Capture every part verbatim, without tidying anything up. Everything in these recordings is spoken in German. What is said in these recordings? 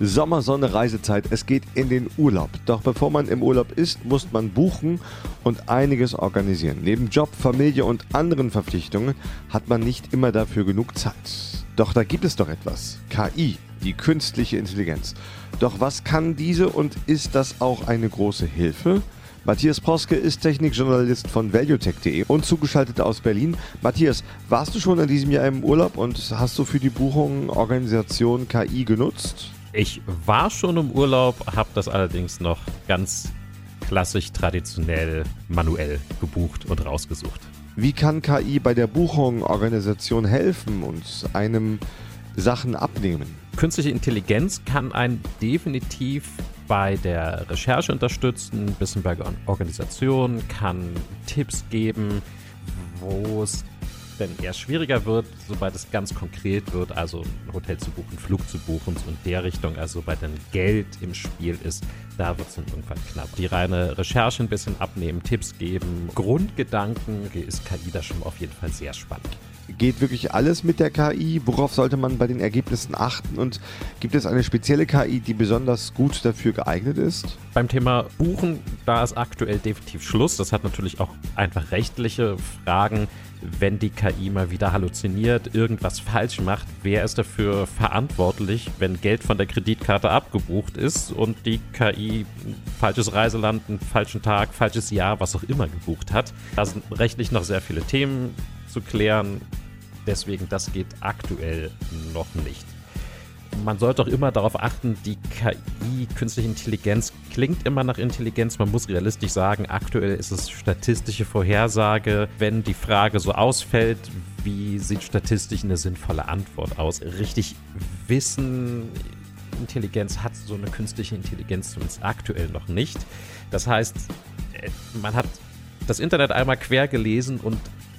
Sommersonne, Reisezeit, es geht in den Urlaub. Doch bevor man im Urlaub ist, muss man buchen und einiges organisieren. Neben Job, Familie und anderen Verpflichtungen hat man nicht immer dafür genug Zeit. Doch da gibt es doch etwas. K I, die künstliche Intelligenz. Doch was kann diese und ist das auch eine große Hilfe? Matthias Proske ist Technikjournalist von valuetech punkt de und zugeschaltet aus Berlin. Matthias, warst du schon in diesem Jahr im Urlaub und hast du für die Buchung Organisation K I genutzt? Ich war schon im Urlaub, habe das allerdings noch ganz klassisch, traditionell, manuell gebucht und rausgesucht. Wie kann K I bei der Buchung Organisation helfen und einem Sachen abnehmen? Künstliche Intelligenz kann einen definitiv bei der Recherche unterstützen, ein bisschen bei Organisation, kann Tipps geben, wo es denn eher schwieriger wird, sobald es ganz konkret wird, also ein Hotel zu buchen, Flug zu buchen, so in der Richtung, also sobald dann Geld im Spiel ist, da wird es dann irgendwann knapp. Die reine Recherche ein bisschen abnehmen, Tipps geben, Grundgedanken, ist K I da schon auf jeden Fall sehr spannend. Geht wirklich alles mit der K I? Worauf sollte man bei den Ergebnissen achten? Und gibt es eine spezielle K I, die besonders gut dafür geeignet ist? Beim Thema Buchen, da ist aktuell definitiv Schluss. Das hat natürlich auch einfach rechtliche Fragen. Wenn die K I mal wieder halluziniert, irgendwas falsch macht, wer ist dafür verantwortlich, wenn Geld von der Kreditkarte abgebucht ist und die K I ein falsches Reiseland, einen falschen Tag, falsches Jahr, was auch immer gebucht hat? Da sind rechtlich noch sehr viele Themen zu klären. Deswegen, das geht aktuell noch nicht. Man sollte auch immer darauf achten, die K I, künstliche Intelligenz, klingt immer nach Intelligenz. Man muss realistisch sagen, aktuell ist es statistische Vorhersage. Wenn die Frage so ausfällt, wie sieht statistisch eine sinnvolle Antwort aus? Richtig Wissen, Intelligenz hat so eine künstliche Intelligenz zumindest aktuell noch nicht. Das heißt, man hat das Internet einmal quer gelesen und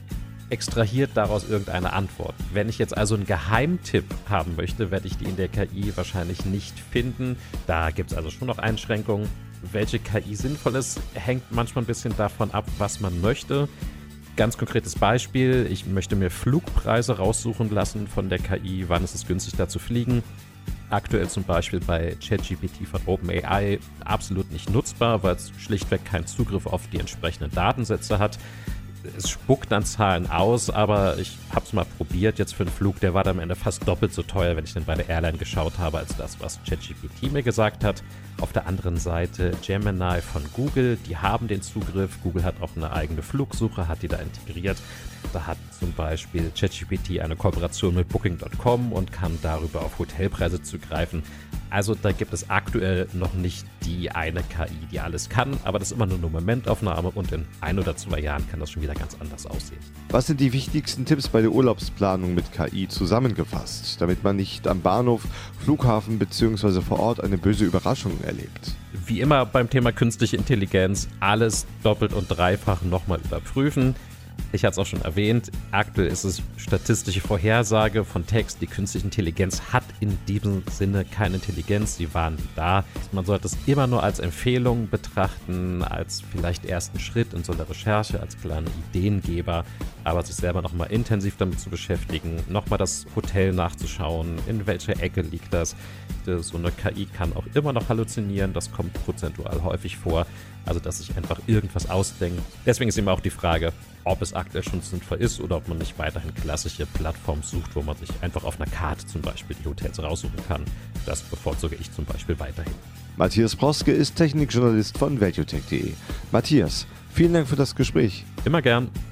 extrahiert daraus irgendeine Antwort. Wenn ich jetzt also einen Geheimtipp haben möchte, werde ich die in der K I wahrscheinlich nicht finden. Da gibt es also schon noch Einschränkungen. Welche K I sinnvoll ist, hängt manchmal ein bisschen davon ab, was man möchte. Ganz konkretes Beispiel, ich möchte mir Flugpreise raussuchen lassen von der K I, wann ist es günstig da zu fliegen. Aktuell zum Beispiel bei ChatGPT von OpenAI absolut nicht nutzbar, weil es schlichtweg keinen Zugriff auf die entsprechenden Datensätze hat. Es spuckt dann Zahlen aus, aber ich habe es mal probiert jetzt für einen Flug, der war dann am Ende fast doppelt so teuer, wenn ich dann bei der Airline geschaut habe, als das, was ChatGPT mir gesagt hat. Auf der anderen Seite Gemini von Google, die haben den Zugriff. Google hat auch eine eigene Flugsuche, hat die da integriert. Da hat zum Beispiel ChatGPT eine Kooperation mit Booking Punkt com und kann darüber auf Hotelpreise zugreifen. Also da gibt es aktuell noch nicht die eine K I, die alles kann, aber das ist immer nur eine Momentaufnahme und in ein oder zwei Jahren kann das schon wieder ganz anders aussehen. Was sind die wichtigsten Tipps bei der Urlaubsplanung mit K I zusammengefasst, damit man nicht am Bahnhof, Flughafen bzw. vor Ort eine böse Überraschung erlebt? Wie immer beim Thema künstliche Intelligenz, alles doppelt und dreifach nochmal überprüfen. Ich hatte es auch schon erwähnt, aktuell ist es statistische Vorhersage von Text. Die künstliche Intelligenz hat in diesem Sinne keine Intelligenz, sie waren nie da. Man sollte es immer nur als Empfehlung betrachten, als vielleicht ersten Schritt in so einer Recherche, als kleinen Ideengeber, aber sich selber nochmal intensiv damit zu beschäftigen, nochmal das Hotel nachzuschauen, in welcher Ecke liegt das. So eine K I kann auch immer noch halluzinieren, das kommt prozentual häufig vor, also dass sich einfach irgendwas ausdenkt. Deswegen ist immer auch die Frage, ob es aktuell schon sinnvoll ist oder ob man nicht weiterhin klassische Plattformen sucht, wo man sich einfach auf einer Karte zum Beispiel die Hotels raussuchen kann. Das bevorzuge ich zum Beispiel weiterhin. Matthias Proske ist Technikjournalist von valuetech punkt de. Matthias, vielen Dank für das Gespräch. Immer gern.